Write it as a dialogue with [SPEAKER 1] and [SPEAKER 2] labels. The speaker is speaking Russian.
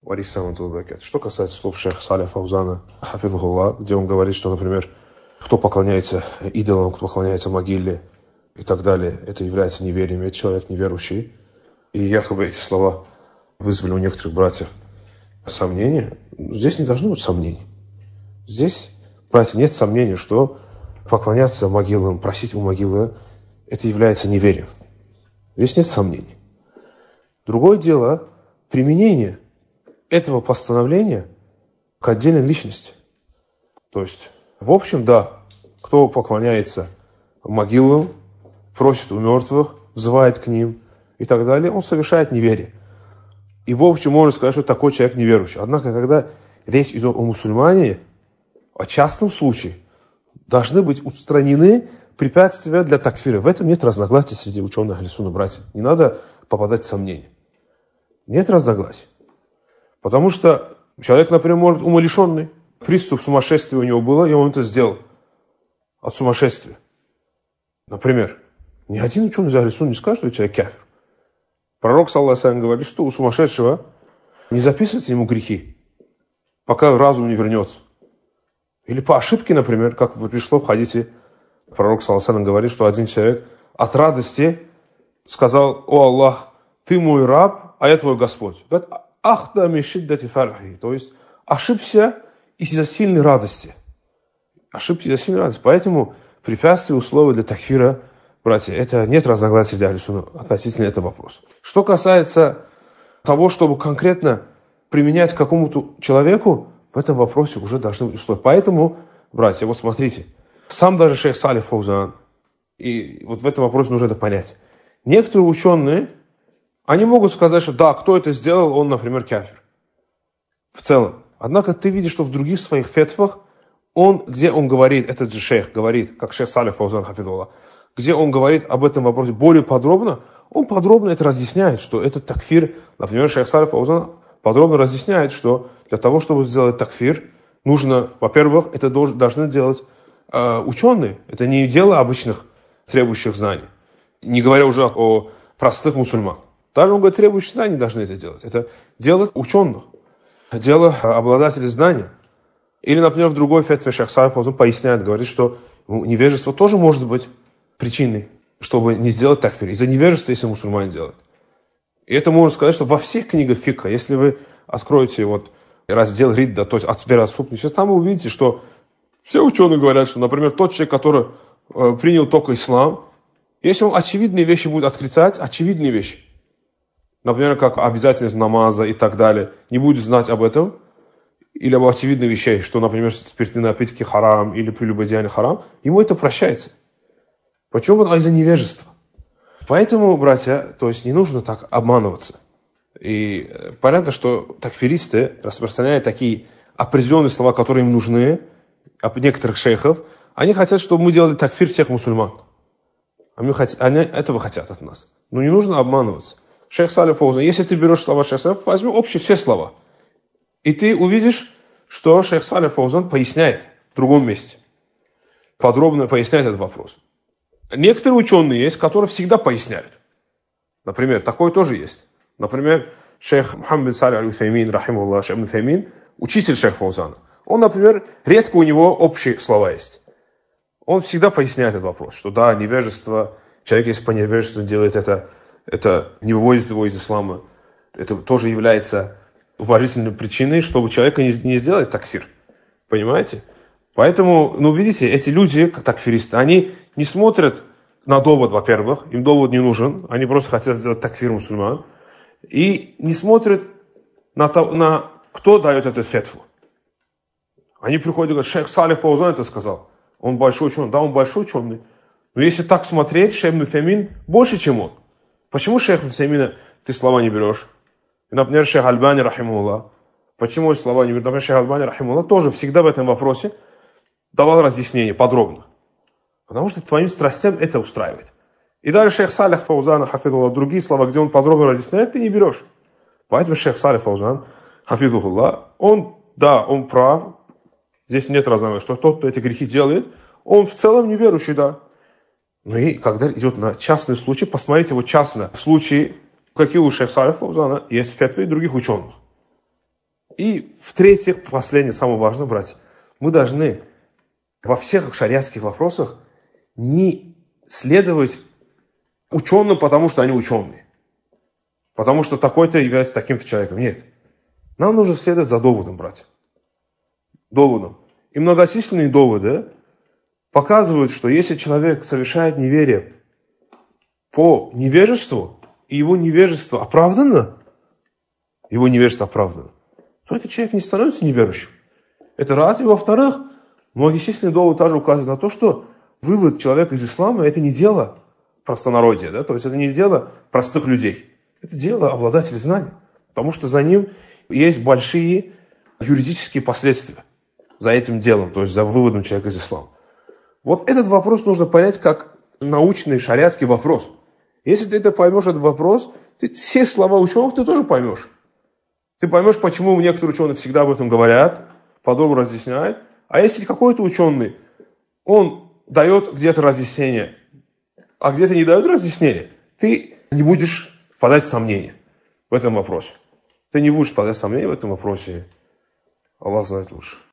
[SPEAKER 1] Что касается слов шейха Салиха Фаузана, хафизахуллах, где он говорит, что, например, кто поклоняется идолам, кто поклоняется могиле и так далее, это является неверием, это человек неверующий. И якобы эти слова вызвали у некоторых братьев сомнения. Здесь не должно быть сомнений. Здесь, братья, нет сомнений, что поклоняться могилам, просить у могилы, это является неверием. Здесь нет сомнений. Другое дело – применение этого постановления к отдельной личности. То есть, в общем, да, кто поклоняется могилам, просит у мертвых, взывает к ним и так далее, он совершает неверие. И в общем можно сказать, что такой человек неверующий. Однако, когда речь идет о мусульмане, о частном случае, должны быть устранены препятствия для такфира. В этом нет разногласий среди ученых Ахль-Сунна, братья. Не надо попадать в сомнения. Нет разногласий. Потому что человек, например, может умалишенный, приступ сумасшествия у него было, и он это сделал от сумасшествия. Например, ни один ученый из Ахль-Сунны не скажет, что человек кафир. Пророк, саллаллаху алейхи ва саллям, говорит, что у сумасшедшего не записываются ему грехи, пока разум не вернется. Или по ошибке, например, как пришло в хадисе, пророк, саллаллаху алейхи ва саллям, говорит, что один человек от радости сказал: «О Аллах, ты мой раб, а я твой Господь». Говорит: «Ахда ми шиддати фархи», то есть ошибся из-за сильной радости. Ошибся из-за сильной радости. Поэтому препятствия, условия для такфира, братья, это нет разногласий среди Ахль-Сунна относительно этого вопроса. Что касается того, чтобы конкретно применять к какому-то человеку, в этом вопросе уже должны быть условия. Поэтому, братья, вот смотрите, сам даже шейх Салих Фаузан, и вот в этом вопросе нужно это понять. Некоторые ученые, они могут сказать, что да, кто это сделал, он, например, кафир. В целом. Однако ты видишь, что в других своих фетвах, где он говорит, этот же шейх говорит, как шейх Салих Фаузан, хафизуллах, где он говорит об этом вопросе более подробно, он подробно это разъясняет, что этот такфир, например, шейх Салих Фаузан подробно разъясняет, что для того, чтобы сделать такфир, нужно, во-первых, это должны делать ученые. Это не дело обычных требующих знаний. Не говоря уже о простых мусульман. Даже он говорит, требующие знаний должны это делать. Это дело ученых. Дело обладателей знаний. Или, например, в другой фетве шейх Салих Фаузан поясняет, говорит, что невежество тоже может быть причиной, чтобы не сделать такфир. Из-за невежества, если мусульмане делают. И это можно сказать, что во всех книгах фикха, если вы откроете вот раздел Ридда, то есть отступничество, там вы увидите, что все ученые говорят, что, например, тот человек, который принял только ислам, если он очевидные вещи будет отрицать, очевидные вещи, например, как обязательность намаза и так далее, не будет знать об этом, или об очевидных вещах, что, например, спиртные напитки харам или прелюбодеяние харам, ему это прощается. Почему? Из-за невежества. Поэтому, братья, то есть не нужно так обманываться. И понятно, что такфиристы распространяют такие определенные слова, которые им нужны, от некоторых шейхов. Они хотят, чтобы мы делали такфир всех мусульман. Они этого хотят от нас. Но не нужно обманываться. Шейх Салих Фаузан, если ты берешь слова шейха Салиха, возьми общие все слова. И ты увидишь, что шейх Салих Фаузан поясняет в другом месте. Подробно поясняет этот вопрос. Некоторые ученые есть, которые всегда поясняют. Например, такое тоже есть. Например, шейх Мухаммад Салих аль-Уthаймин, рахимахуллах, шейх Уthаймин, учитель шейха Фаузана. Он, например, редко у него общие слова есть. Он всегда поясняет этот вопрос, что да, невежество, человек, если по невежеству делает это не выводит его из ислама. Это тоже является уважительной причиной, чтобы человека не сделать такфир. Понимаете? Поэтому, видите, эти люди, такфиристы, они не смотрят на довод, во-первых, им довод не нужен, они просто хотят сделать такфир мусульман, и не смотрят на кто дает эту фетву. Они приходят и говорят, шейх Салих Фаузан это сказал. Он большой ученый. Да, он большой ученый. Но если так смотреть, шейх Уthаймин больше, чем он. Почему шейх Уthаймина ты слова не берешь? И, например, шейх Альбани, рахимахуллах. Почему слова не берешь? Например, шейх Альбани, рахимахуллах, тоже всегда в этом вопросе давал разъяснение подробно. Потому что твоим страстям это устраивает. И даже шейх Салих Фаузан, хафидуллах, другие слова, где он подробно разъясняет, ты не берешь. Поэтому шейх Салих Фаузан, хафидуллах, он прав. Здесь нет разногласия, что тот, кто эти грехи делает, он в целом неверующий, да. Ну и когда идет на частный случай, посмотрите вот частно случаи, какие у шейха Салиха Фаузана есть фетвы и других ученых. И в-третьих, последнее, самое важное, братья, мы должны во всех шариатских вопросах не следовать ученым, потому что они ученые. Потому что такой-то является таким-то человеком. Нет. Нам нужно следовать за доводом, братья. Доводом. И многочисленные доводы показывают, что если человек совершает неверие по невежеству, и его невежество оправдано, то этот человек не становится неверующим. Это раз. И во-вторых, многочисленные доводы также указывают на то, что вывод человека из ислама – это не дело простонародия, да? То есть это не дело простых людей. Это дело обладателей знаний. Потому что за ним есть большие юридические последствия за этим делом, то есть за выводом человека из ислама. Вот этот вопрос нужно понять как научный шариатский вопрос. Если ты это поймешь, этот вопрос, ты все слова ученых ты тоже поймешь. Ты поймешь, почему некоторые ученые всегда об этом говорят, подробно разъясняют. А если какой-то ученый, он дает где-то разъяснение, а где-то не дает разъяснение, ты не будешь впадать в сомнение в этом вопросе. Аллах знает лучше.